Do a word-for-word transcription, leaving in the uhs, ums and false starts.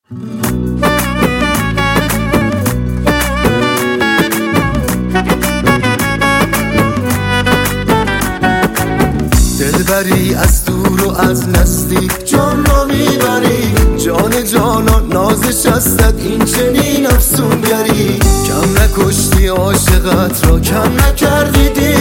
دلبری از دور و از نزدیک جان را میبری، جان جانان نازش هستد این چنین افسونگری. کم نکشتی عاشقت را، کم نکردی